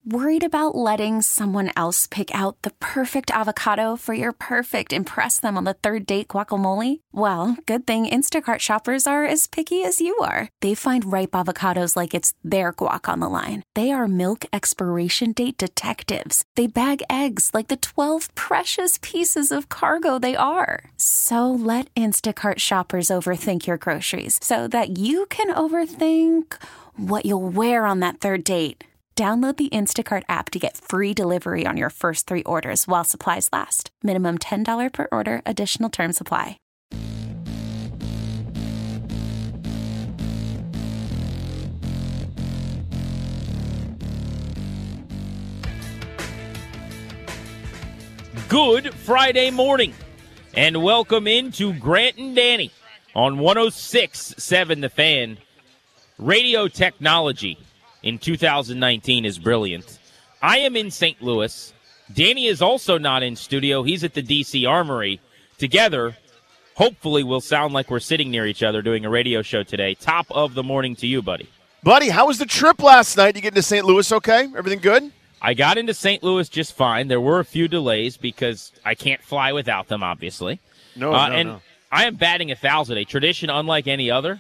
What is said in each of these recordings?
Worried about letting someone else pick out the perfect avocado for your perfect impress them on the third date guacamole? Well, good thing Instacart shoppers are as picky as you are. They find ripe avocados like it's their guac on the line. They are milk expiration date detectives. They bag eggs like the 12 precious pieces of cargo they are. So let Instacart shoppers overthink your groceries so that you can overthink what you'll wear on that third date. Download the Instacart app to get free delivery on your first 3 orders while supplies last. Minimum $10 per order. Additional terms apply. Good Friday morning, and welcome into Grant and Danny on 106.7 The Fan. Radio technology in 2019 is brilliant. I am in St. Louis. Danny is also not in studio. He's at the D.C. Armory. Together, hopefully we'll sound like we're sitting near each other doing a radio show today. Top of the morning to you, buddy. Buddy, how was the trip last night? You get into St. Louis okay? Everything good? I got into St. Louis just fine. There were a few delays because I can't fly without them, obviously. No. I am batting 1,000, a tradition unlike any other.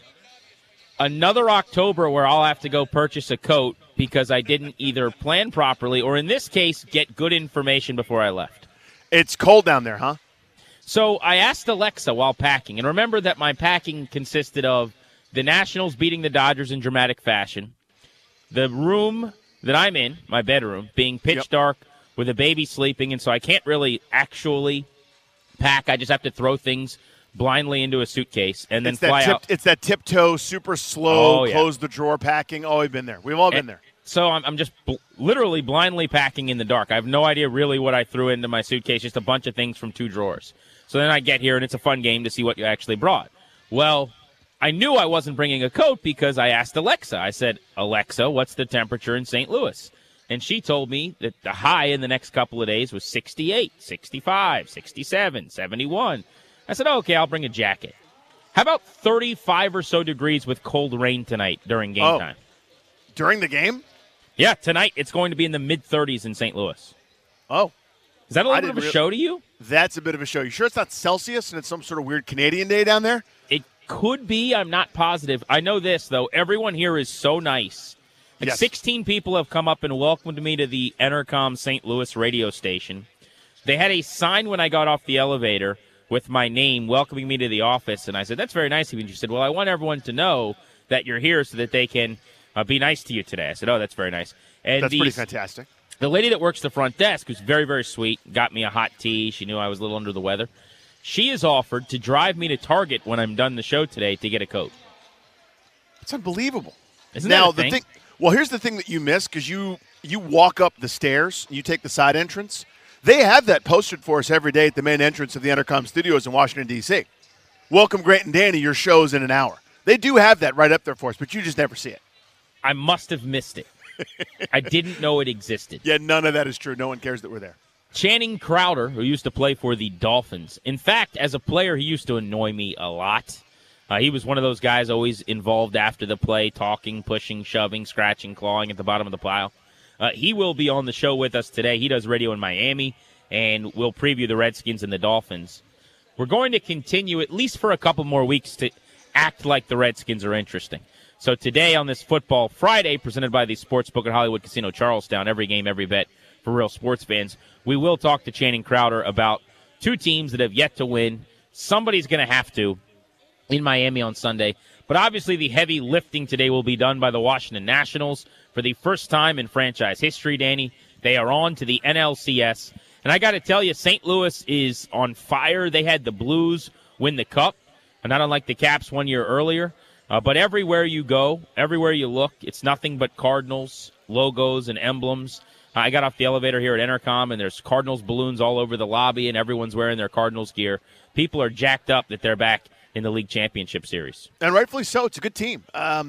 Another October where I'll have to go purchase a coat because I didn't either plan properly or, in this case, get good information before I left. It's cold down there, huh? So I asked Alexa while packing, and remember that my packing consisted of the Nationals beating the Dodgers in dramatic fashion, the room that I'm in, my bedroom, being pitch dark with a baby sleeping, and so I can't really actually pack. I just have to throw things blindly into a suitcase and then fly out. It's that tiptoe, super slow, close the drawer packing. Oh, we've been there. We've all been there. So I'm just literally blindly packing in the dark. I have no idea really what I threw into my suitcase, just a bunch of things from 2 drawers. So then I get here, and it's a fun game to see what you actually brought. Well, I knew I wasn't bringing a coat because I asked Alexa. I said, Alexa, what's the temperature in St. Louis? And she told me that the high in the next couple of days was 68, 65, 67, 71. I said, okay, I'll bring a jacket. How about 35 or so degrees with cold rain tonight during game time? During the game? Yeah, tonight it's going to be in the mid-30s in St. Louis. Oh. Is that a little bit of a show to you? That's a bit of a show. You sure it's not Celsius and it's some sort of weird Canadian day down there? It could be. I'm not positive. I know this, though. Everyone here is so nice. 16 people have come up and welcomed me to the Entercom St. Louis radio station. They had a sign when I got off the elevator with my name welcoming me to the office, and I said, that's very nice of you. And she said, well, I want everyone to know that you're here so that they can be nice to you today. I said, oh, that's very nice. And that's pretty fantastic. The lady that works the front desk, who's very, very sweet, got me a hot tea. She knew I was a little under the weather. She has offered to drive me to Target when I'm done the show today to get a coat. It's unbelievable. Isn't that a thing? Well, here's the thing that you miss, because you walk up the stairs, you take the side entrance. They have that posted for us every day at the main entrance of the Entercom Studios in Washington, D.C. Welcome, Grant and Danny. Your show's in an hour. They do have that right up there for us, but you just never see it. I must have missed it. I didn't know it existed. Yeah, none of that is true. No one cares that we're there. Channing Crowder, who used to play for the Dolphins. In fact, as a player, he used to annoy me a lot. He was one of those guys always involved after the play, talking, pushing, shoving, scratching, clawing at the bottom of the pile. He will be on the show with us today. He does radio in Miami, and we'll preview the Redskins and the Dolphins. We're going to continue, at least for a couple more weeks, to act like the Redskins are interesting. So today on this Football Friday, presented by the Sportsbook at Hollywood Casino Charlestown, every game, every bet for real sports fans, we will talk to Channing Crowder about 2 teams that have yet to win. Somebody's going to have to in Miami on Sunday. But obviously the heavy lifting today will be done by the Washington Nationals. For the first time in franchise history, Danny, they are on to the NLCS. And I got to tell you, St. Louis is on fire. They had the Blues win the Cup, not unlike the Caps 1 year earlier. But everywhere you go, everywhere you look, it's nothing but Cardinals, logos, and emblems. I got off the elevator here at Entercom, and there's Cardinals balloons all over the lobby, and everyone's wearing their Cardinals gear. People are jacked up that they're back in the League Championship Series. And rightfully so. It's a good team.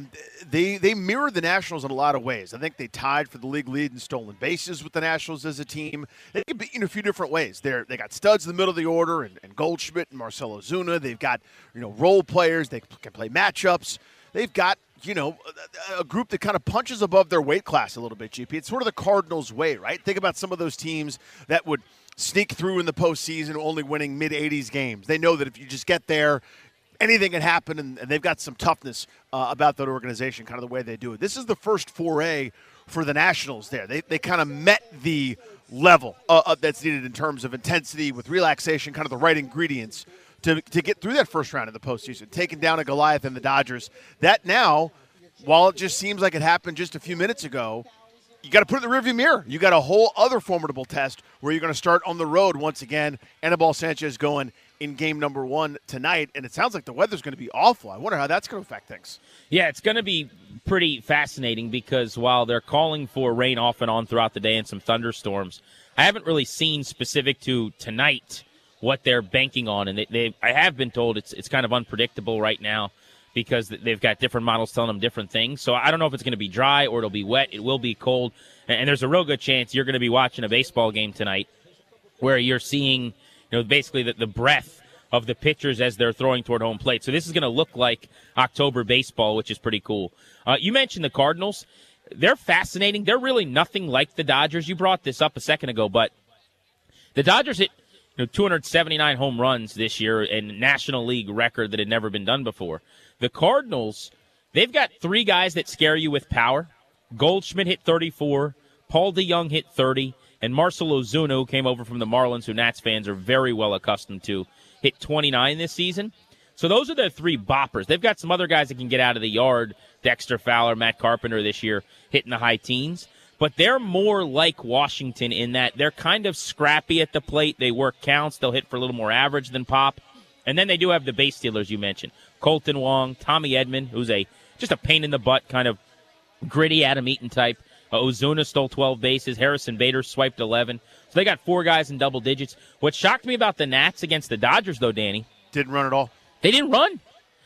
They mirror the Nationals in a lot of ways. I think they tied for the league lead in stolen bases with the Nationals as a team. They can be in a few different ways. They got studs in the middle of the order, and Goldschmidt and Marcell Ozuna. They've got role players. They can play matchups. They've got a group that kind of punches above their weight class a little bit, GP. It's sort of the Cardinals' way, right? Think about some of those teams that would sneak through in the postseason only winning mid-80s games. They know that if you just get there, anything can happen, and they've got some toughness about that organization, kind of the way they do it. This is the first foray for the Nationals there. They kind of met the level that's needed in terms of intensity with relaxation, kind of the right ingredients to get through that first round of the postseason, taking down a Goliath and the Dodgers. That now, while it just seems like it happened just a few minutes ago, you got to put it in the rearview mirror. You got a whole other formidable test where you're going to start on the road once again. Anibal Sanchez going in game number 1 tonight, and it sounds like the weather's going to be awful. I wonder how that's going to affect things. Yeah, it's going to be pretty fascinating because while they're calling for rain off and on throughout the day and some thunderstorms, I haven't really seen specific to tonight what they're banking on, and I have been told it's kind of unpredictable right now because they've got different models telling them different things. So I don't know if it's going to be dry or it'll be wet. It will be cold, and there's a real good chance you're going to be watching a baseball game tonight where you're seeing basically the breath of the pitchers as they're throwing toward home plate. So this is going to look like October baseball, which is pretty cool. You mentioned the Cardinals. They're fascinating. They're really nothing like the Dodgers. You brought this up a second ago, but the Dodgers hit 279 home runs this year, and National League record that had never been done before. The Cardinals, they've got 3 guys that scare you with power. Goldschmidt hit 34, Paul DeJong hit 30, and Marcell Ozuna, who came over from the Marlins, who Nats fans are very well accustomed to, hit 29 this season. So those are their 3 boppers. They've got some other guys that can get out of the yard, Dexter Fowler, Matt Carpenter this year, hitting the high teens. But they're more like Washington in that they're kind of scrappy at the plate. They work counts. They'll hit for a little more average than pop. And then they do have the base stealers you mentioned. Colton Wong, Tommy Edman, who's just a pain-in-the-butt kind of gritty Adam Eaton type. Ozuna stole 12 bases. Harrison Bader swiped 11. So they got 4 guys in double digits. What shocked me about the Nats against the Dodgers, though, Danny. Didn't run at all. They didn't run.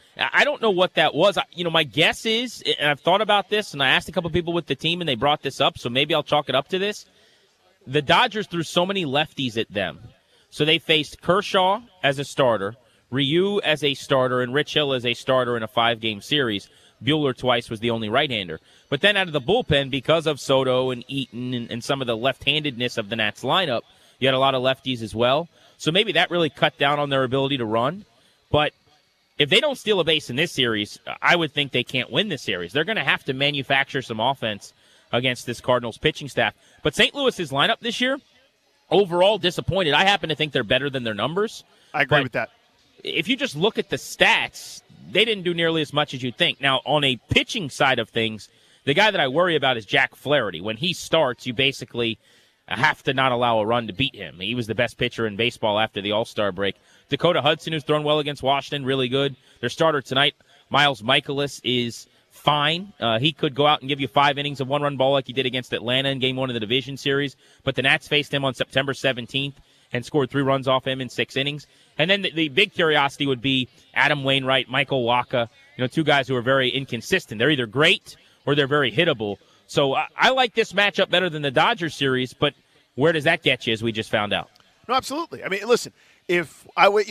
I don't know what that was. My guess is, and I've thought about this, and I asked a couple people with the team, and they brought this up, so maybe I'll chalk it up to this. The Dodgers threw so many lefties at them. So they faced Kershaw as a starter, Ryu as a starter, and Rich Hill as a starter in a 5-game series. Buehler twice was the only right-hander. But then out of the bullpen, because of Soto and Eaton and some of the left-handedness of the Nats lineup, you had a lot of lefties as well. So maybe that really cut down on their ability to run. But if they don't steal a base in this series, I would think they can't win this series. They're going to have to manufacture some offense against this Cardinals pitching staff. But St. Louis's lineup this year, overall disappointed. I happen to think they're better than their numbers. I agree with that. If you just look at the stats, they didn't do nearly as much as you'd think. Now, on a pitching side of things, the guy that I worry about is Jack Flaherty. When he starts, you basically have to not allow a run to beat him. He was the best pitcher in baseball after the All-Star break. Dakota Hudson, who's thrown well against Washington, really good. Their starter tonight, Miles Mikolas, is fine. He could go out and give you 5 innings of 1-run ball like he did against Atlanta in Game 1 of the division series. But the Nats faced him on September 17th and scored 3 runs off him in 6 innings. And then the big curiosity would be Adam Wainwright, Michael Wacha, 2 guys who are very inconsistent. They're either great or they're very hittable. So I like this matchup better than the Dodgers series, but where does that get you, as we just found out? No, absolutely. I mean, listen, if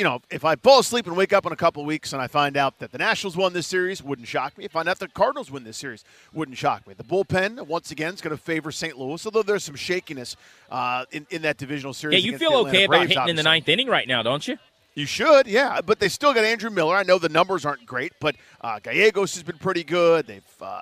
I fall asleep and wake up in a couple of weeks and I find out that the Nationals won this series, wouldn't shock me. If I find out the Cardinals win this series, wouldn't shock me. The bullpen, once again, is going to favor St. Louis, although there's some shakiness in that divisional series. Yeah, you feel okay about hitting in the 9th inning right now, don't you? You should, yeah, but they still got Andrew Miller. I know the numbers aren't great, but Gallegos has been pretty good. They've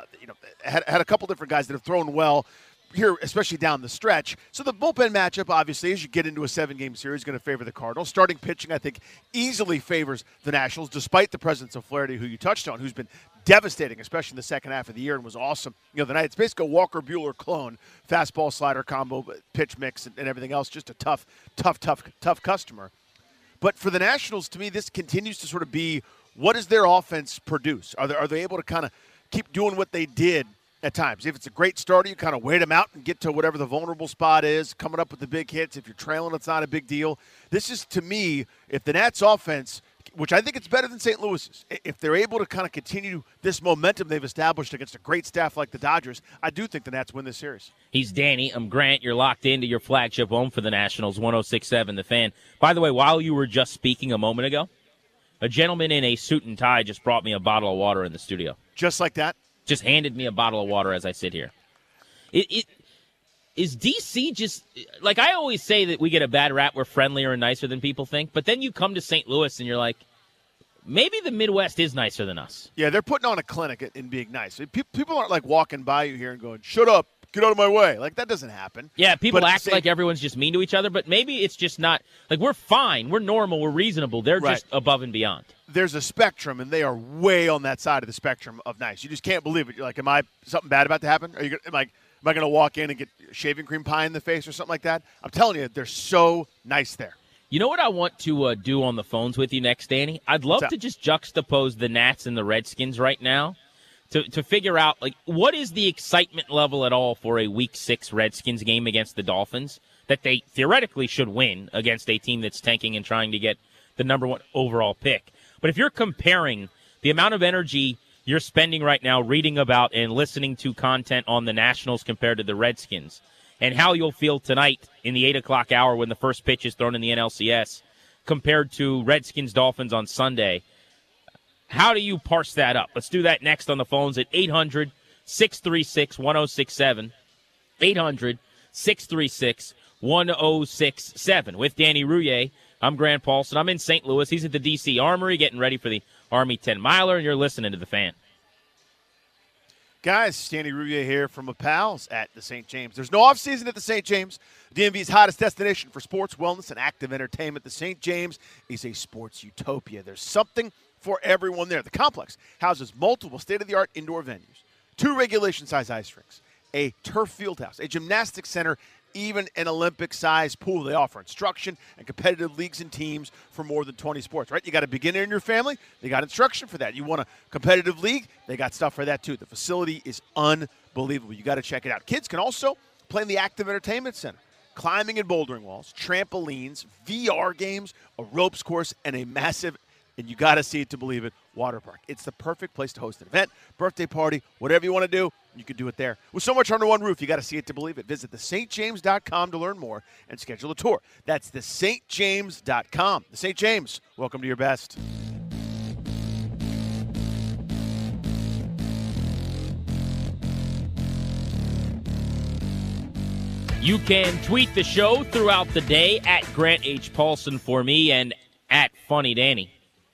had a couple different guys that have thrown well here, especially down the stretch. So the bullpen matchup, obviously, as you get into a 7-game series, is going to favor the Cardinals. Starting pitching, I think, easily favors the Nationals, despite the presence of Flaherty, who you touched on, who's been devastating, especially in the second half of the year, and was awesome. The night, it's basically a Walker Buehler clone, fastball slider combo, pitch mix, and everything else. Just a tough customer. But for the Nationals, to me, this continues to sort of be, what does their offense produce? Are they able to kind of keep doing what they did at times? If it's a great starter, you kind of wait them out and get to whatever the vulnerable spot is, coming up with the big hits. If you're trailing, it's not a big deal. This is, to me, if the Nats offense, which I think it's better than St. Louis's, if they're able to kind of continue this momentum they've established against a great staff like the Dodgers, I do think the Nats win this series. He's Danny. I'm Grant. You're locked into your flagship home for the Nationals, 106.7 The Fan. By the way, while you were just speaking a moment ago, a gentleman in a suit and tie just brought me a bottle of water in the studio. Just like that? Just handed me a bottle of water as I sit here. Is D.C. just, like I always say that we get a bad rap, we're friendlier and nicer than people think, but then you come to St. Louis and you're like, maybe the Midwest is nicer than us. Yeah, they're putting on a clinic in being nice. People aren't like walking by you here and going, shut up, get out of my way. Like, that doesn't happen. Yeah, people act like everyone's just mean to each other, but maybe it's just not. Like, we're fine, we're normal, we're reasonable. They're just above and beyond. There's a spectrum, and they are way on that side of the spectrum of nice. You just can't believe it. You're like, something bad about to happen? Am I going to walk in and get shaving cream pie in the face or something like that? I'm telling you, they're so nice there. You know what I want to do on the phones with you next, Danny? I'd love to just juxtapose the Nats and the Redskins right now to figure out, like, what is the excitement level at all for a Week 6 Redskins game against the Dolphins that they theoretically should win against a team that's tanking and trying to get the number 1 overall pick. But if you're comparing the amount of energy you're spending right now reading about and listening to content on the Nationals compared to the Redskins, and how you'll feel tonight in the 8 o'clock hour when the first pitch is thrown in the NLCS compared to Redskins-Dolphins on Sunday, how do you parse that up? Let's do that next on the phones at 800-636-1067, 800-636-1067. With Danny Rouillet, I'm Grant Paulson. I'm in St. Louis. He's at the D.C. Armory getting ready for the Army 10-miler, and you're listening to The Fan. Guys, Danny Rouillet here from a pals at the St. James. There's no off-season at the St. James. DMV's hottest destination for sports, wellness, and active entertainment. The St. James is a sports utopia. There's something for everyone there. The complex houses multiple state-of-the-art indoor venues, 2 regulation-size ice rinks, a turf field house, a gymnastics center, even an Olympic-sized pool. They offer instruction and competitive leagues and teams for more than 20 sports, right? You got a beginner in your family, they got instruction for that. You want a competitive league, they got stuff for that too. The facility is unbelievable. You got to check it out. Kids can also play in the active entertainment center, climbing and bouldering walls, trampolines, VR games, a ropes course, and a massive, and you got to see it to believe it, water park. It's the perfect place to host an event, birthday party, whatever you want to do, you can do it there. With so much under one roof, you got to see it to believe it. Visit thestjames.com to learn more and schedule a tour. That's thestjames.com. The St. James, welcome to your best. You can tweet the show throughout the day at Grant H. Paulson for me and at Funny Danny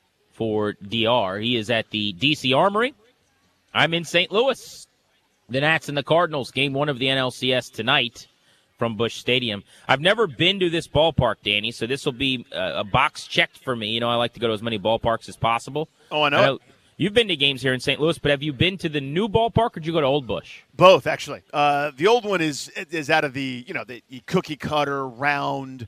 for DR. He is at the D.C. Armory. I'm in St. Louis. The Nats and the Cardinals, game 1 of the NLCS tonight from Busch Stadium. I've never been to this ballpark, Danny, so this will be a box checked for me. You know, I like to go to as many ballparks as possible. Oh, I know. You've been to games here in St. Louis, but have you been to the new ballpark, or did you go to Old Busch? Both, actually. The old one is out of the, the cookie cutter, round,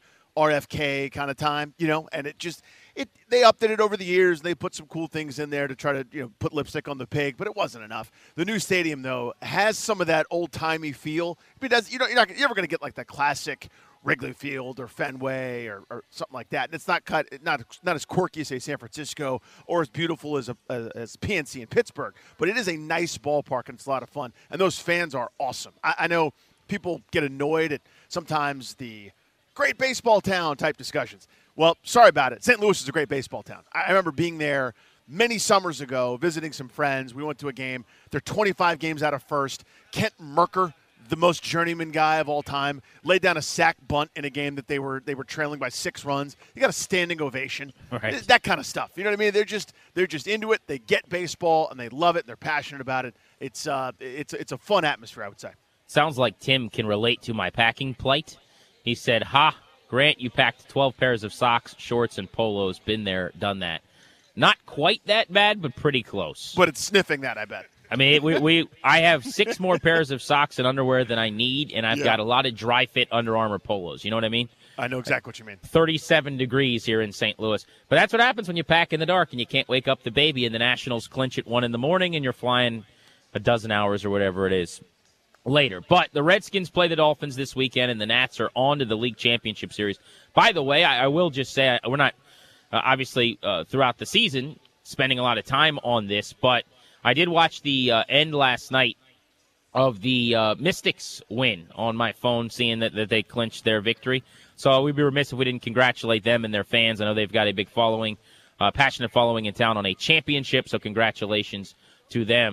RFK kind of time, and they updated it over the years. They put some cool things in there to try to, put lipstick on the pig, but it wasn't enough. The new stadium, though, has some of that old-timey feel. It does, you're never going to get like the classic Wrigley Field or Fenway or something like that. And it's not as quirky as, say, San Francisco or as beautiful as PNC in Pittsburgh, but it is a nice ballpark and it's a lot of fun. And those fans are awesome. I know people get annoyed at sometimes the great baseball town type discussions. Well, sorry about it. St. Louis is a great baseball town. I remember being there many summers ago, visiting some friends. We went to a game. They're 25 games out of first. Kent Merker, the most journeyman guy of all time, laid down a sack bunt in a game that they were trailing by 6 runs. You got a standing ovation. Right. That kind of stuff. You know what I mean? They're just into it. They get baseball and they love it. And they're passionate about it. It's a fun atmosphere, I would say. Sounds like Tim can relate to my packing plight. He said, "Ha, Grant, you packed 12 pairs of socks, shorts, and polos. Been there, done that." Not quite that bad, but pretty close. But it's sniffing that, I bet. I mean, I have 6 more pairs of socks and underwear than I need, and I've got a lot of dry fit Under Armour polos. You know what I mean? I know exactly what you mean. 37 degrees here in St. Louis. But that's what happens when you pack in the dark and you can't wake up the baby and the Nationals clinch at 1 in the morning and you're flying a dozen hours or whatever it is later. But the Redskins play the Dolphins this weekend, and the Nats are on to the League Championship Series. By the way, I will just say we're not obviously throughout the season spending a lot of time on this, but I did watch the end last night of the Mystics win on my phone, seeing that they clinched their victory. So we'd be remiss if we didn't congratulate them and their fans. I know they've got a big following, passionate following in town on a championship, so congratulations to them.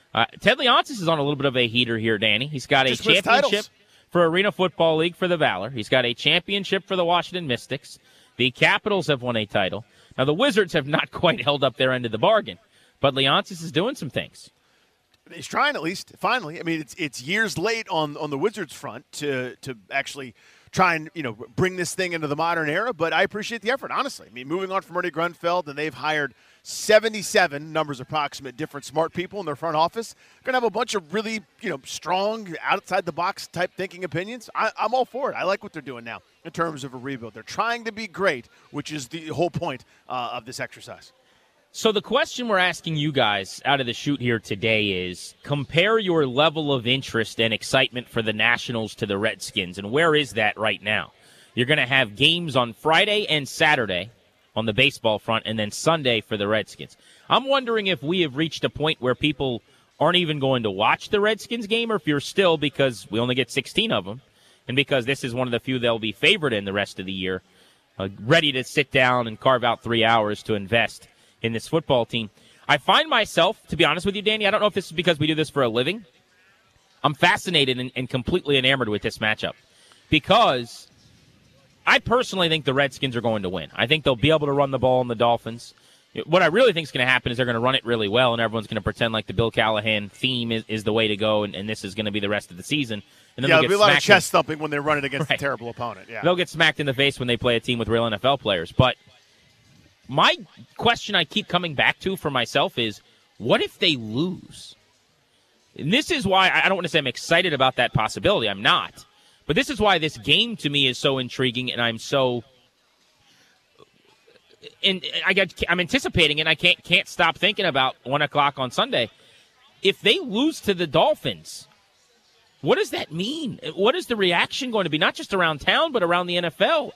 Ted Leonsis is on a little bit of a heater here, Danny. He's got a Just wins championship titles. for Arena Football League for the Valor. He's got a championship for the Washington Mystics. The Capitals have won a title. Now, the Wizards have not quite held up their end of the bargain, but Leonsis is doing some things. He's trying, at least, finally. I mean, it's years late on the Wizards front to actually try and, bring this thing into the modern era, but I appreciate the effort, honestly. I mean, moving on from Ernie Grunfeld, and they've hired 77, numbers approximate, different smart people in their front office. Going to have a bunch of really, strong, outside-the-box type thinking opinions. I'm all for it. I like what they're doing now in terms of a rebuild. They're trying to be great, which is the whole point of this exercise. So the question we're asking you guys out of the chute here today is, compare your level of interest and excitement for the Nationals to the Redskins, and where is that right now? You're going to have games on Friday and Saturday on the baseball front, and then Sunday for the Redskins. I'm wondering if we have reached a point where people aren't even going to watch the Redskins game, or if you're still, because we only get 16 of them, and because this is one of the few they'll be favored in the rest of the year, ready to sit down and carve out 3 hours to invest in this football team. I find myself, to be honest with you, Danny, I don't know if this is because we do this for a living. I'm fascinated and completely enamored with this matchup because I personally think the Redskins are going to win. I think they'll be able to run the ball on the Dolphins. What I really think is going to happen is they're going to run it really well, and everyone's going to pretend like the Bill Callahan theme is the way to go, and this is going to be the rest of the season. And then there'll be a lot of chest thumping when they run it against a terrible opponent. Yeah. They'll get smacked in the face when they play a team with real NFL players. But my question I keep coming back to for myself is, what if they lose? And this is why I don't want to say I'm excited about that possibility. I'm not. But this is why this game to me is so intriguing, and I'm so I'm anticipating it. And I can't stop thinking about 1 o'clock on Sunday. If they lose to the Dolphins, what does that mean? What is the reaction going to be, not just around town, but around the NFL?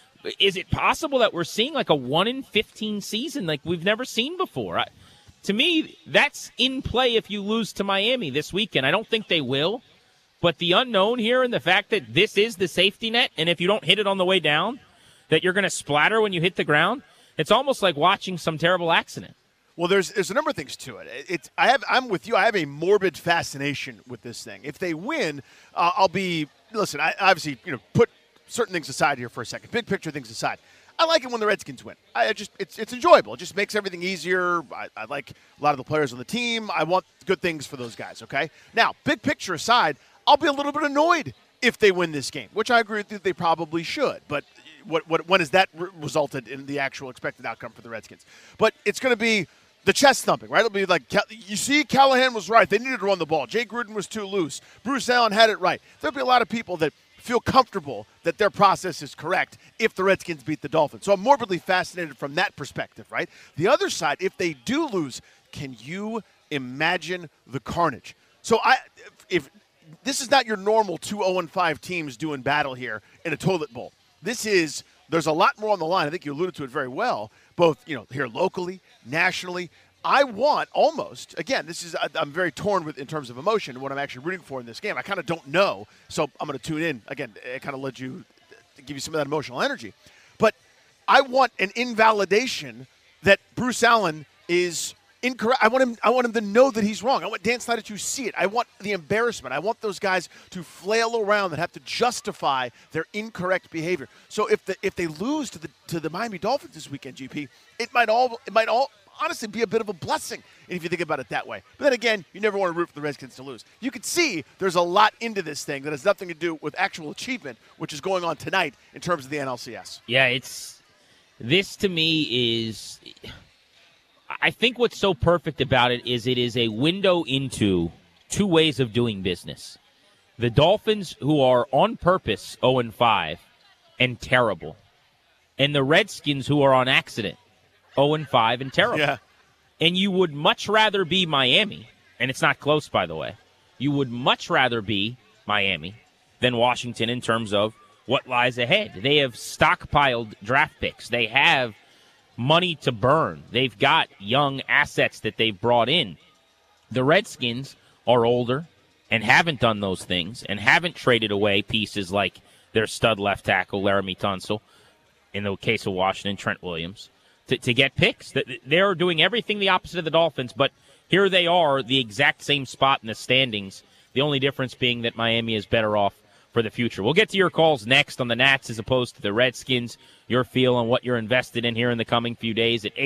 Is it possible that we're seeing like a 1-in-15 season like we've never seen before? To me, that's in play if you lose to Miami this weekend. I don't think they will. But the unknown here and the fact that this is the safety net, and if you don't hit it on the way down, that you're going to splatter when you hit the ground, it's almost like watching some terrible accident. Well, there's a number of things to it. I'm with you. I have a morbid fascination with this thing. If they win, I'll be – listen, I obviously put certain things aside here for a second. Big picture things aside. I like it when the Redskins win. It's enjoyable. It just makes everything easier. I like a lot of the players on the team. I want good things for those guys, okay? Now, big picture aside, I'll be a little bit annoyed if they win this game, which I agree with you they probably should. But when has that resulted in the actual expected outcome for the Redskins? But it's going to be the chest thumping, right? It'll be like, you see, Callahan was right. They needed to run the ball. Jay Gruden was too loose. Bruce Allen had it right. There'll be a lot of people that feel comfortable that their process is correct if the Redskins beat the Dolphins. So I'm morbidly fascinated from that perspective, right? The other side, if they do lose, can you imagine the carnage? So if this is not your normal 2-0-5 teams doing battle here in a toilet bowl. There's a lot more on the line. I think you alluded to it very well, both here locally, nationally. I want almost, again, I'm very torn in terms of emotion, what I'm actually rooting for in this game. I kind of don't know, so I'm going to tune in. Again, it kind of led you to give you some of that emotional energy. But I want an invalidation that Bruce Allen is incorrect. I want him to know that he's wrong. I want Dan Snyder to see it. I want the embarrassment. I want those guys to flail around and have to justify their incorrect behavior. So if they lose to the Miami Dolphins this weekend, GP, it might all honestly be a bit of a blessing if you think about it that way. But then again, you never want to root for the Redskins to lose. You can see there's a lot into this thing that has nothing to do with actual achievement, which is going on tonight in terms of the NLCS. Yeah, this to me is, I think what's so perfect about it is a window into two ways of doing business. The Dolphins, who are on purpose 0-5 and terrible, and the Redskins, who are on accident 0-5 and terrible. Yeah. And you would much rather be Miami, and it's not close, by the way. You would much rather be Miami than Washington in terms of what lies ahead. They have stockpiled draft picks. They have money to burn. They've got young assets that they've brought in. The Redskins are older and haven't done those things and haven't traded away pieces like their stud left tackle, Laramie Tunsil, in the case of Washington, Trent Williams, to get picks. They're doing everything the opposite of the Dolphins, but Here they are, the exact same spot in the standings, the only difference being that Miami is better off for the future. We'll get to your calls next on the Nats as opposed to the Redskins, your feel on what you're invested in here in the coming few days at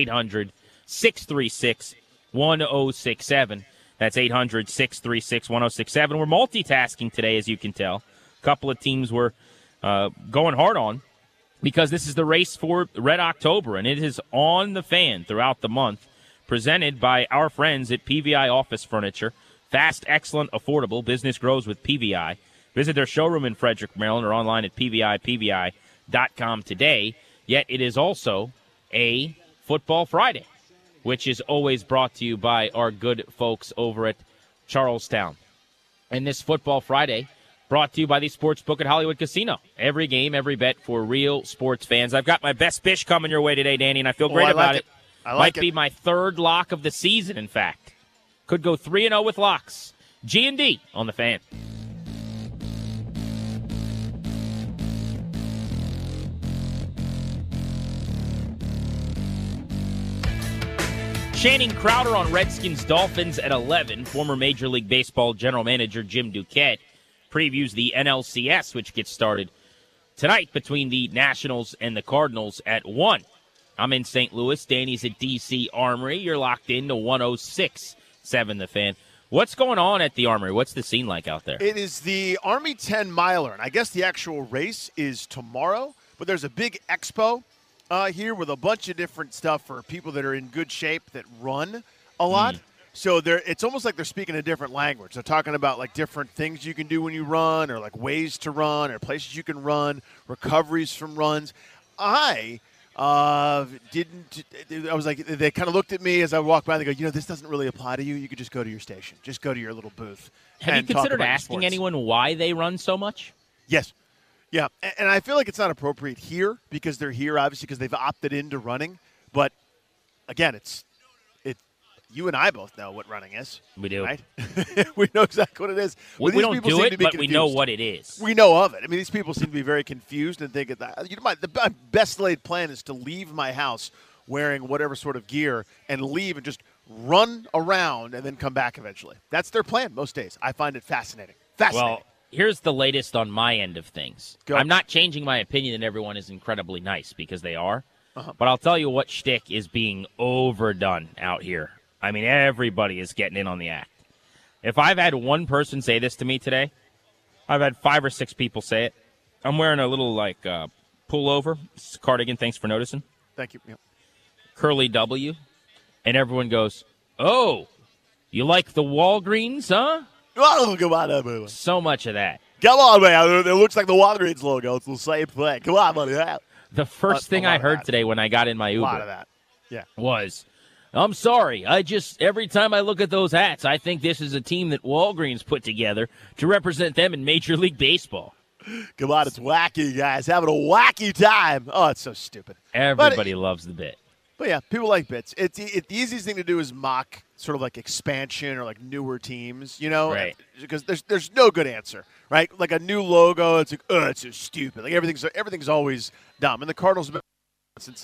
800-636-1067. That's 800-636-1067. We're multitasking today, as you can tell. A couple of teams we're going hard on because this is the race for Red October, and it is on the fan throughout the month, presented by our friends at PVI Office Furniture. Fast, excellent, affordable. Business grows with PVI. Visit their showroom in Frederick, Maryland, or online at pvi.com today. Yet it is also a Football Friday, which is always brought to you by our good folks over at Charlestown. And this Football Friday brought to you by the Sportsbook at Hollywood Casino. Every game, every bet for real sports fans. I've got my best fish coming your way today, Danny, and I feel great about it. Might be my third lock of the season, in fact. Could go 3-0 with locks. G&D on the fan. Channing Crowder on Redskins Dolphins at 11. Former Major League Baseball general manager Jim Duquette previews the NLCS, which gets started tonight between the Nationals and the Cardinals at 1. I'm in St. Louis. Danny's at D.C. Armory. You're locked in to 106.7 The Fan. What's going on at the Armory? What's the scene like out there? It is the Army 10 miler, and I guess the actual race is tomorrow, but there's a big expo here with a bunch of different stuff for people that are in good shape that run a lot. So it's almost like they're speaking a different language. They're talking about like different things you can do when you run, or like ways to run, or places you can run, recoveries from runs. I was like, they kind of looked at me as I walked by and they go, this doesn't really apply to you. You could just go to your station. Just go to your little booth. Have you considered asking anyone why they run so much? Yes. Yeah, and I feel like it's not appropriate here because they're here, obviously, because they've opted into running. But, again, you and I both know what running is. We do. Right? We know exactly what it is. We don't do it, but we know what it is. We know of it. I mean, these people seem to be very confused and think that the best laid plan is to leave my house wearing whatever sort of gear and leave and just run around and then come back eventually. That's their plan most days. I find it fascinating. Well, here's the latest on my end of things. I'm not changing my opinion that everyone is incredibly nice because they are. But I'll tell you what shtick is being overdone out here. I mean, everybody is getting in on the act. If I've had one person say this to me today, I've had 5 or 6 people say it. I'm wearing a little, pullover. Cardigan, thanks for noticing. Thank you. Yeah. Curly W. And everyone goes, oh, you like the Walgreens, huh? Oh, come on, man. So much of that. Come on, man. It looks like the Walgreens logo. It's the same thing. Come on, buddy. The first thing I heard today when I got in my Uber a lot of that. Yeah. Was, I'm sorry, every time I look at those hats, I think this is a team that Walgreens put together to represent them in Major League Baseball. Come on, it's wacky, guys. Having a wacky time. Oh, it's so stupid. Everybody loves the bit. But, yeah, people like bits. The easiest thing to do is mock sort of like expansion or like newer teams, Right. Because there's no good answer, right? Like a new logo, it's like, it's so stupid. Like everything's always dumb. And the Cardinals have been since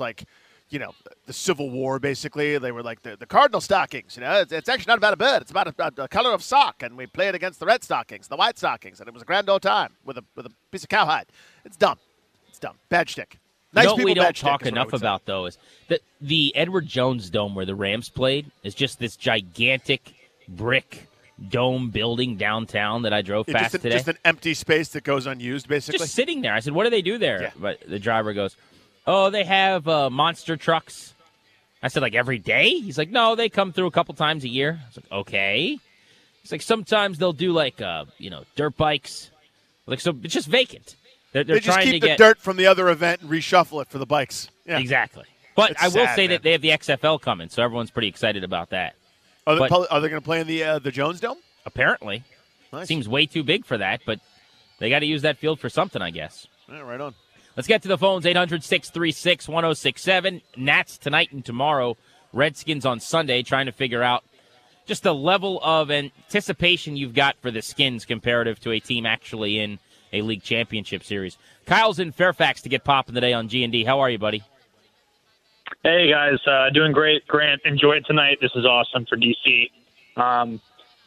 the Civil War, basically. They were like the Cardinal stockings. It's actually not about a bird. It's about a color of sock, and we played against the Red Stockings, the White Stockings, and it was a grand old time with a piece of cowhide. It's dumb. It's dumb. Bad shtick. Nice people, we don't bad talk shtick enough about, though, is that the Edward Jones Dome where the Rams played is just this gigantic brick dome building downtown that I drove past today. Just an empty space that goes unused, basically? Just sitting there. I said, what do they do there? Yeah. But the driver goes, oh, they have monster trucks. I said, like, every day? He's like, no, they come through a couple times a year. I was like, okay. He's like, sometimes they'll do, dirt bikes. So it's just vacant. They're they just trying keep to the dirt from the other event and reshuffle it for the bikes. Yeah. Exactly. But It's I will sad, say man. that they have the XFL coming, so everyone's pretty excited about that. Are they going to play in the Jones Dome? Apparently. Nice. Seems way too big for that, but they got to use that field for something, I guess. Yeah, right on. Let's get to the phones, 800-636-1067. Nats tonight and tomorrow. Redskins on Sunday, trying to figure out just the level of anticipation you've got for the Skins comparative to a team actually in a league championship series. Kyle's in Fairfax to get popping today on G&D. How are you, buddy? Hey, guys. Doing great. Grant, enjoy it tonight. This is awesome for DC. I'm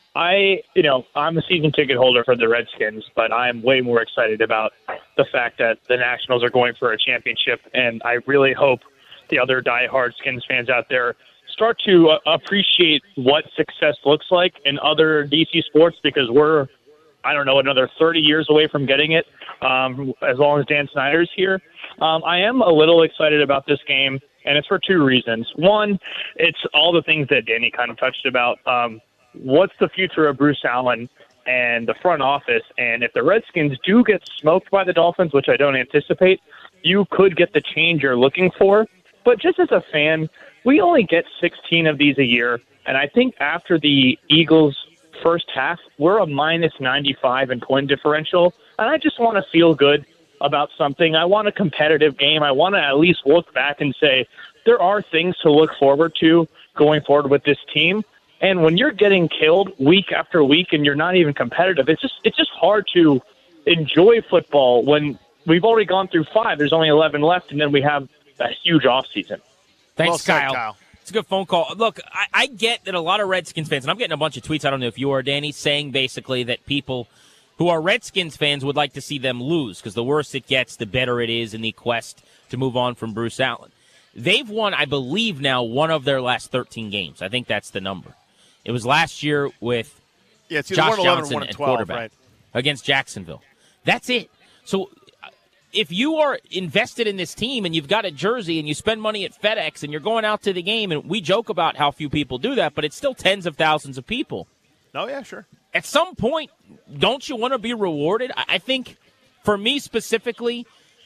a season ticket holder for the Redskins, but I'm way more excited about the fact that the Nationals are going for a championship, and I really hope the other diehard Skins fans out there start to appreciate what success looks like in other DC sports, because we're, another 30 years away from getting it, as long as Dan Snyder's here. I am a little excited about this game, and it's for two reasons. One, it's all the things that Danny kind of touched about. What's the future of Bruce Allen and the front office? And if the Redskins do get smoked by the Dolphins, which I don't anticipate, you could get the change you're looking for. But just as a fan, we only get 16 of these a year, and I think after the Eagles' first half, we're a minus 95 in point differential, and I just want to feel good about something. I want a competitive game. I want to at least look back and say there are things to look forward to going forward with this team. And when you're getting killed week after week and you're not even competitive, it's just hard to enjoy football when we've already gone through 5. There's only 11 left, and then we have a huge offseason. Thanks, Kyle. It's a good phone call. Look, I get that a lot of Redskins fans, and I'm getting a bunch of tweets, I don't know if you are, Danny, saying basically that people who are Redskins fans would like to see them lose because the worse it gets, the better it is in the quest to move on from Bruce Allen. They've won, I believe now, one of their last 13 games. I think that's the number. It was last year with Josh Johnson at quarterback, right, against Jacksonville. That's it. So if you are invested in this team and you've got a jersey and you spend money at FedEx and you're going out to the game, and we joke about how few people do that, but it's still tens of thousands of people. Oh, yeah, sure. At some point, don't you want to be rewarded? I think for me specifically,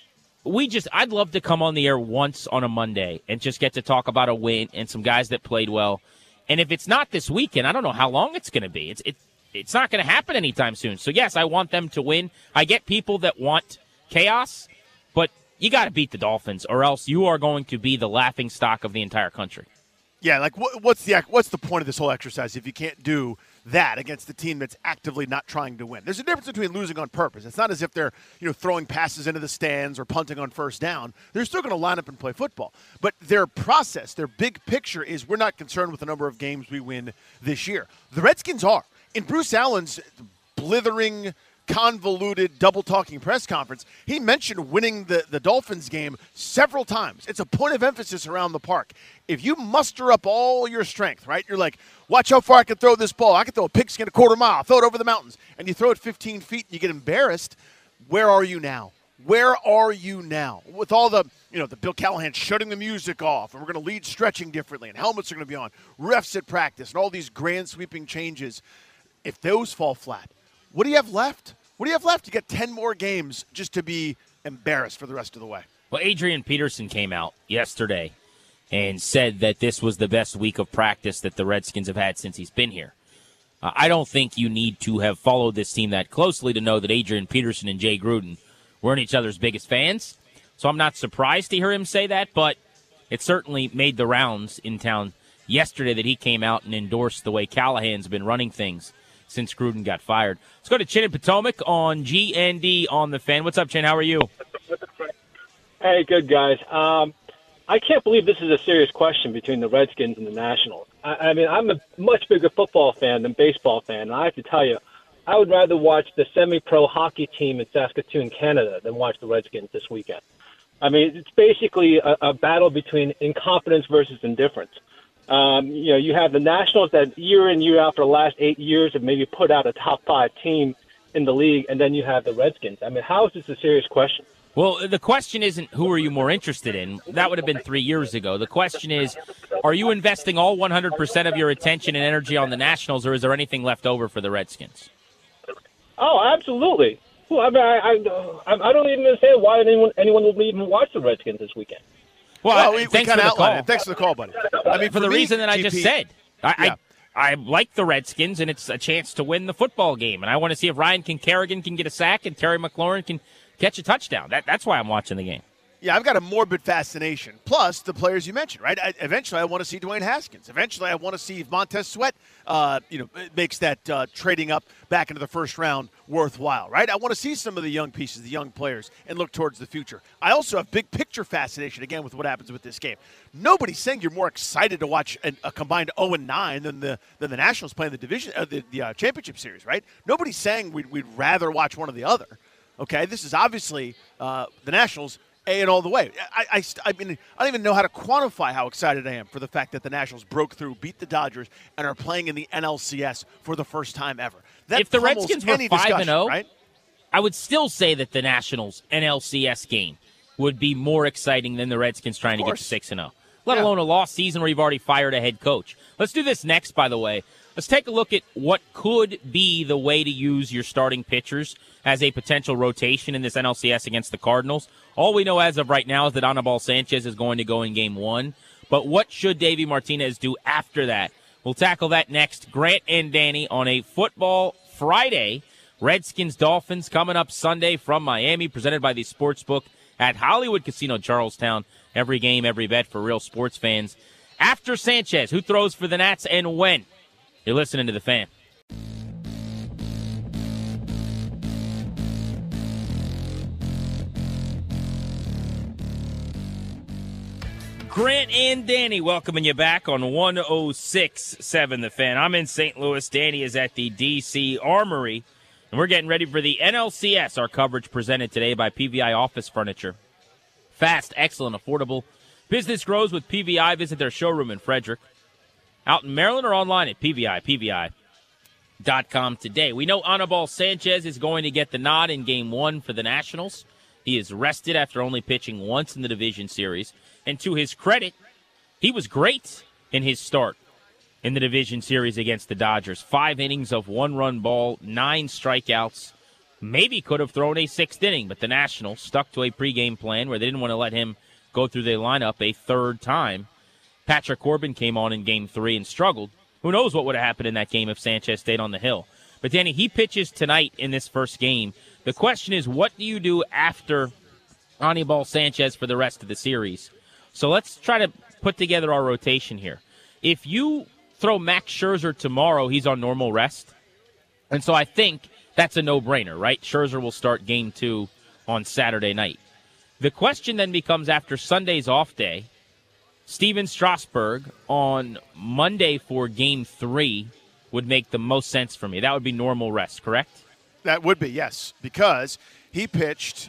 I'd love to come on the air once on a Monday and just get to talk about a win and some guys that played well. And if it's not this weekend, I don't know how long it's going to be. It's not going to happen anytime soon. So, yes, I want them to win. I get people that want chaos, but you got to beat the Dolphins or else you are going to be the laughing stock of the entire country. Yeah, like what's the point of this whole exercise if you can't do that against the team that's actively not trying to win? There's a difference between losing on purpose. It's not as if they're throwing passes into the stands or punting on first down. They're still going to line up and play football. But their process, their big picture is we're not concerned with the number of games we win this year. The Redskins are. In Bruce Allen's blithering, convoluted, double-talking press conference, he mentioned winning the Dolphins game several times. It's a point of emphasis around the park. If you muster up all your strength, right, you're like, watch how far I can throw this ball. I can throw a pigskin a quarter mile, throw it over the mountains, and you throw it 15 feet and you get embarrassed. Where are you now? Where are you now? With all the Bill Callahan shutting the music off, and we're going to lead stretching differently, and helmets are going to be on, refs at practice, and all these grand sweeping changes. If those fall flat, what do you have left? What do you have left? You got 10 more games just to be embarrassed for the rest of the way. Well, Adrian Peterson came out yesterday and said that this was the best week of practice that the Redskins have had since he's been here. I don't think you need to have followed this team that closely to know that Adrian Peterson and Jay Gruden weren't each other's biggest fans. So I'm not surprised to hear him say that, but it certainly made the rounds in town yesterday that he came out and endorsed the way Callahan's been running things since Gruden got fired. Let's go to Chin in Potomac on GND on the Fan. What's up, Chin? How are you? Hey, good, guys. I can't believe this is a serious question between the Redskins and the Nationals. I mean, I'm a much bigger football fan than baseball fan, and I have to tell you, I would rather watch the semi-pro hockey team in Saskatoon, Canada, than watch the Redskins this weekend. I mean, it's basically a battle between incompetence versus indifference. You have the Nationals that year in, year out for the last 8 years have maybe put out a top 5 team in the league, and then you have the Redskins. I mean, how is this a serious question? Well, the question isn't who are you more interested in. That would have been 3 years ago. The question is, are you investing all 100% of your attention and energy on the Nationals, or is there anything left over for the Redskins? Oh, absolutely. Well, I mean, I don't even understand why anyone would even watch the Redskins this weekend. Well, thanks for the call. Thanks for the call, buddy. I mean, for the reason that I just said. I like the Redskins, and it's a chance to win the football game. And I want to see if Ryan Kerrigan can get a sack and Terry McLaurin can catch a touchdown. That's why I'm watching the game. Yeah, I've got a morbid fascination. Plus, the players you mentioned, right? Eventually, I want to see Dwayne Haskins. Eventually, I want to see if Montez Sweat, makes that trading up back into the first round worthwhile, right? I want to see some of the young pieces, the young players, and look towards the future. I also have big picture fascination, again, with what happens with this game. Nobody's saying you're more excited to watch a combined 0-9 than the Nationals playing the division, the championship series, right? Nobody's saying we'd rather watch one or the other. Okay, this is obviously the Nationals. And all the way. I mean, I don't even know how to quantify how excited I am for the fact that the Nationals broke through, beat the Dodgers, and are playing in the NLCS for the first time ever. That if the Redskins were 5-0, right? I would still say that the Nationals NLCS game would be more exciting than the Redskins trying to get to 6-0, let alone a lost season where you've already fired a head coach. Let's do this next, by the way. Let's take a look at what could be the way to use your starting pitchers as a potential rotation in this NLCS against the Cardinals. All we know as of right now is that Anibal Sanchez is going to go in Game 1. But what should Davey Martinez do after that? We'll tackle that next. Grant and Danny on a Football Friday. Redskins-Dolphins coming up Sunday from Miami, presented by the Sportsbook at Hollywood Casino Charlestown. Every game, every bet for real sports fans. After Sanchez, who throws for the Nats and when? You're listening to The Fan. Grant and Danny welcoming you back on 106.7 The Fan. I'm in St. Louis. Danny is at the D.C. Armory. And we're getting ready for the NLCS. Our coverage presented today by PVI Office Furniture. Fast, excellent, affordable. Business grows with PVI. Visit their showroom in Frederick. Out in Maryland or online at PVI.com today. We know Anibal Sanchez is going to get the nod in Game 1 for the Nationals. He is rested after only pitching once in the division series. And to his credit, he was great in his start in the division series against the Dodgers. 5 innings of 1-run ball, 9 strikeouts. Maybe could have thrown a 6th inning, but the Nationals stuck to a pregame plan where they didn't want to let him go through their lineup a third time. Patrick Corbin came on in Game 3 and struggled. Who knows what would have happened in that game if Sanchez stayed on the hill. But, Danny, he pitches tonight in this first game. The question is, what do you do after Anibal Sanchez for the rest of the series? So let's try to put together our rotation here. If you throw Max Scherzer tomorrow, he's on normal rest. And so I think that's a no-brainer, right? Scherzer will start Game 2 on Saturday night. The question then becomes, after Sunday's off day, Steven Strasburg on Monday for Game 3 would make the most sense for me. That would be normal rest, correct? That would be, yes, because he pitched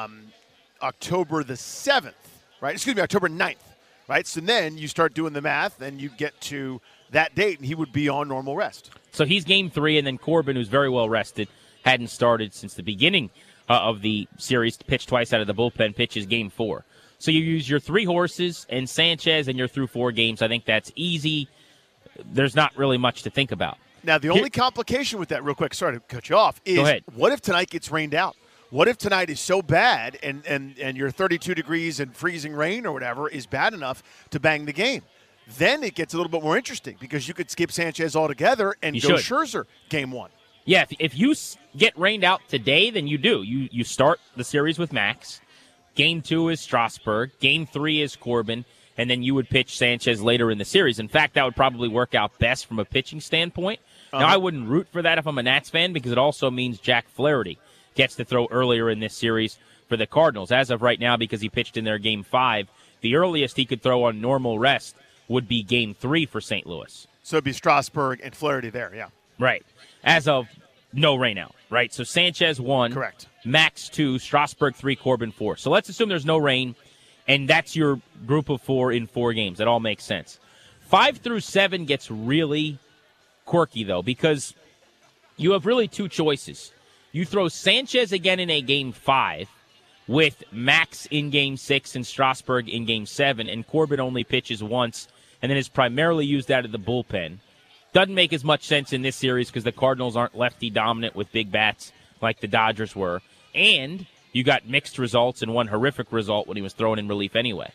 October the 7th, right? Excuse me, October 9th, right? So then you start doing the math, and you get to that date, and he would be on normal rest. So he's Game 3, and then Corbin, who's very well rested, hadn't started since the beginning of the series, pitched twice out of the bullpen, pitches Game 4. So you use your 3 horses and Sanchez, and you're through 4 games. I think that's easy. There's not really much to think about. Now, the only complication with that, real quick, sorry to cut you off, is what if tonight gets rained out? What if tonight is so bad and your 32 degrees and freezing rain or whatever is bad enough to bang the game? Then it gets a little bit more interesting because you could skip Sanchez altogether and go Scherzer Game 1. Yeah, if you get rained out today, then you do. You start the series with Max. Game 2 is Strasburg. Game 3 is Corbin. And then you would pitch Sanchez later in the series. In fact, that would probably work out best from a pitching standpoint. Now, I wouldn't root for that if I'm a Nats fan because it also means Jack Flaherty gets to throw earlier in this series for the Cardinals. As of right now, because he pitched in their Game 5, the earliest he could throw on normal rest would be Game 3 for St. Louis. So it'd be Strasburg and Flaherty there, yeah. Right. As of no rain out, right? So Sanchez 1. Correct. Max 2, Strasburg 3, Corbin 4. So let's assume there's no rain, and that's your group of 4 in 4 games. That all makes sense. 5 through 7 gets really quirky, though, because you have really 2 choices. You throw Sanchez again in a Game 5 with Max in Game 6 and Strasburg in Game 7, and Corbin only pitches once and then is primarily used out of the bullpen. Doesn't make as much sense in this series because the Cardinals aren't lefty dominant with big bats like the Dodgers were. And you got mixed results and one horrific result when he was thrown in relief anyway.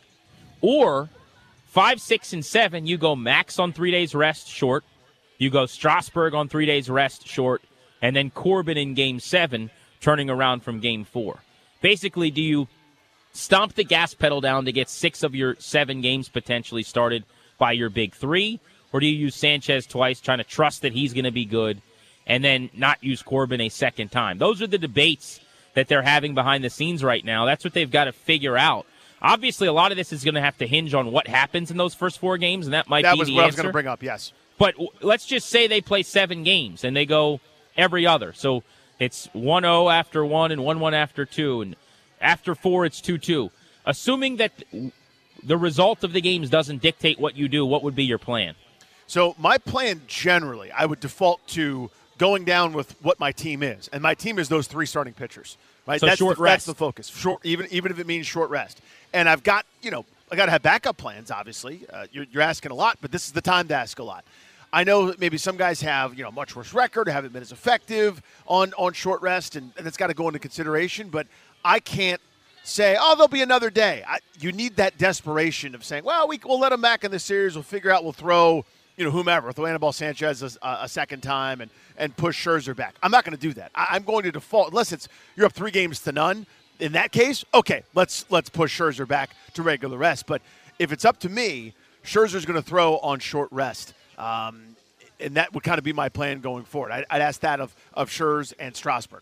Or 5, 6, and 7, you go Max on 3 days rest short. You go Strasburg on 3 days rest short. And then Corbin in Game 7, turning around from Game 4. Basically, do you stomp the gas pedal down to get 6 of your 7 games potentially started by your big 3? Or do you use Sanchez twice, trying to trust that he's going to be good, and then not use Corbin a second time? Those are the debates that they're having behind the scenes right now. That's what they've got to figure out. Obviously, a lot of this is going to have to hinge on what happens in those first 4 games, and that might be the answer. That was what I was going to bring up, yes. But let's just say they play 7 games, and they go every other. So it's 1-0 after 1 and 1-1 after 2, and after 4 it's 2-2. Assuming that the result of the games doesn't dictate what you do, what would be your plan? So my plan generally, I would default to going down with what my team is, and my team is those 3 starting pitchers. Right? So that's short rest. That's the focus. Short, even if it means short rest. And I've got, I got to have backup plans. Obviously, you're asking a lot, but this is the time to ask a lot. I know that maybe some guys have, much worse record, haven't been as effective on short rest, and that's got to go into consideration. But I can't say, there'll be another day. You need that desperation of saying, well, we'll let them back in the series. We'll figure out. We'll throw, whomever, throw Anibal Sanchez a second time and push Scherzer back. I'm not going to do that. I'm going to default unless you're up 3-0. In that case, okay, let's push Scherzer back to regular rest. But if it's up to me, Scherzer's going to throw on short rest. And that would kind of be my plan going forward. I'd ask that of Scherzer and Strasburg.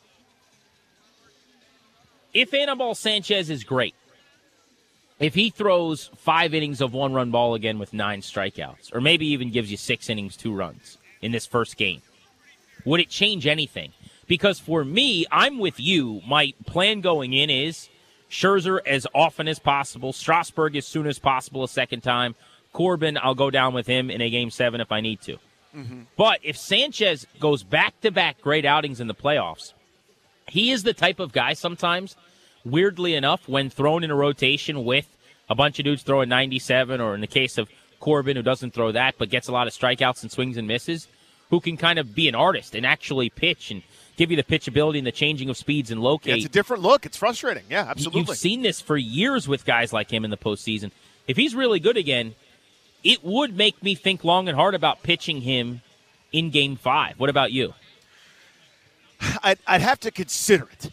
If Anibal Sanchez is great, if he throws 5 innings of 1-run ball again with 9 strikeouts, or maybe even gives you 6 innings, 2 runs in this first game, would it change anything? Because for me, I'm with you. My plan going in is Scherzer as often as possible, Strasburg as soon as possible a second time. Corbin, I'll go down with him in a Game 7 if I need to. Mm-hmm. But if Sanchez goes back-to-back great outings in the playoffs, he is the type of guy sometimes, weirdly enough, when thrown in a rotation with a bunch of dudes throwing 97, or in the case of Corbin, who doesn't throw that but gets a lot of strikeouts and swings and misses, who can kind of be an artist and actually pitch and give you the pitchability and the changing of speeds and locate. Yeah, it's a different look. It's frustrating. Yeah, absolutely. You've seen this for years with guys like him in the postseason. If he's really good again, it would make me think long and hard about pitching him in Game 5. What about you? I'd have to consider it.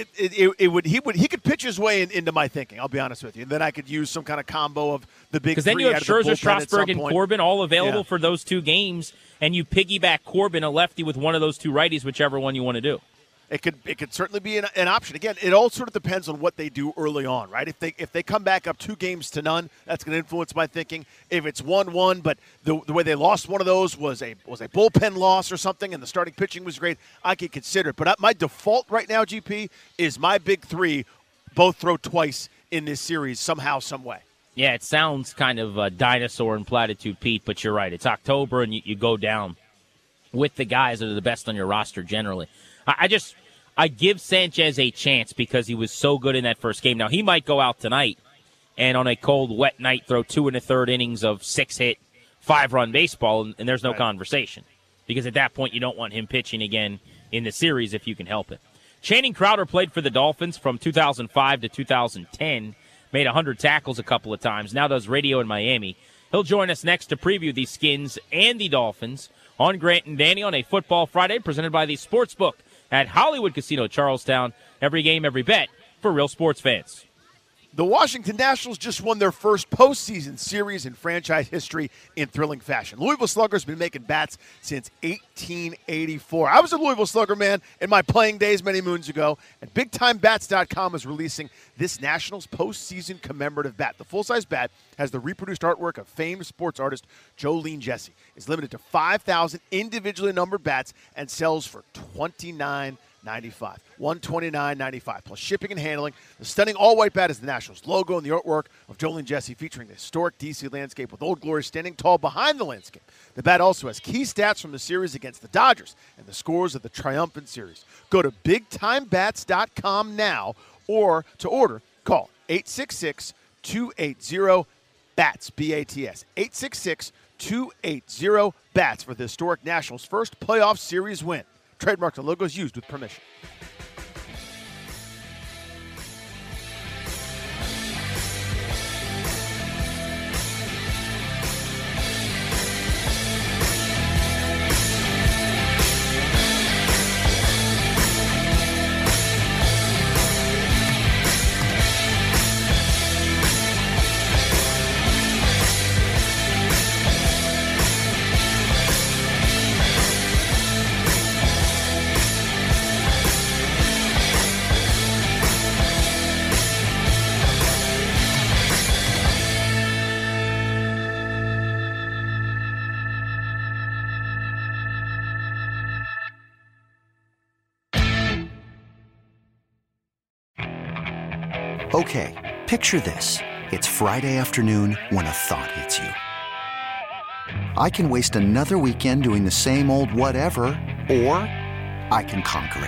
He could pitch his way into my thinking. I'll be honest with you. And then I could use some kind of combo of the big 3. Because then you have Scherzer, Strasburg, and Corbin all available for those 2 games, and you piggyback Corbin, a lefty, with one of those 2 righties, whichever one you want to do. It could certainly be an option. Again, it all sort of depends on what they do early on, right? If they come back up 2-0, that's going to influence my thinking. If it's 1-1, but the way they lost one of those was a bullpen loss or something, and the starting pitching was great, I could consider it. But my default right now, GP, is my big 3 both throw twice in this series somehow, some way. Yeah, it sounds kind of dinosaur and platitude, Pete, but you're right. It's October, and you go down with the guys that are the best on your roster generally. I give Sanchez a chance because he was so good in that first game. Now, he might go out tonight and on a cold, wet night throw 2 1/3 innings of 6-hit, 5-run baseball, and there's no conversation. Because at that point, you don't want him pitching again in the series if you can help it. Channing Crowder played for the Dolphins from 2005 to 2010, made 100 tackles a couple of times, now does radio in Miami. He'll join us next to preview the Skins and the Dolphins on Grant and Danny on a Football Friday presented by the Sportsbook at Hollywood Casino Charlestown. Every game, every bet for real sports fans. The Washington Nationals just won their first postseason series in franchise history in thrilling fashion. Louisville Slugger's been making bats since 1884. I was a Louisville Slugger man in my playing days many moons ago, and BigTimeBats.com is releasing this Nationals postseason commemorative bat. The full-size bat has the reproduced artwork of famed sports artist Jolene Jesse. It's limited to 5,000 individually numbered bats and sells for $29.95. $129.95 plus shipping and handling. The stunning all-white bat is the Nationals logo and the artwork of Jolene Jesse featuring the historic D.C. landscape with Old Glory standing tall behind the landscape. The bat also has key stats from the series against the Dodgers and the scores of the triumphant series. Go to BigTimeBats.com now, or to order, call 866-280-BATS, B-A-T-S, 866-280-BATS for the historic Nationals' first playoff series win. Trademarks and logos used with permission. Okay, picture this. It's Friday afternoon when a thought hits you. I can waste another weekend doing the same old whatever, or I can conquer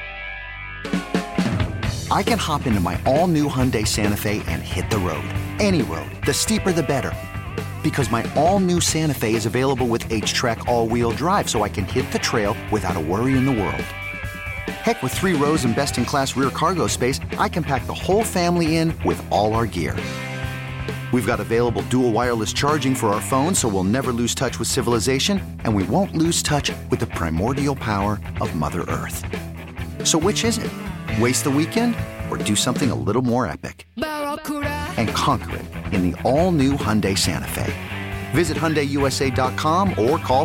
it. I can hop into my all-new Hyundai Santa Fe and hit the road. Any road. The steeper, the better. Because my all-new Santa Fe is available with H-Track all-wheel drive, so I can hit the trail without a worry in the world. Heck, with 3 rows and best-in-class rear cargo space, I can pack the whole family in with all our gear. We've got available dual wireless charging for our phones, so we'll never lose touch with civilization, and we won't lose touch with the primordial power of Mother Earth. So which is it? Waste the weekend or do something a little more epic? And conquer it in the all-new Hyundai Santa Fe. Visit HyundaiUSA.com or call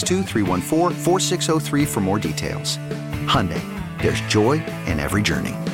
562-314-4603 for more details. Hyundai, there's joy in every journey.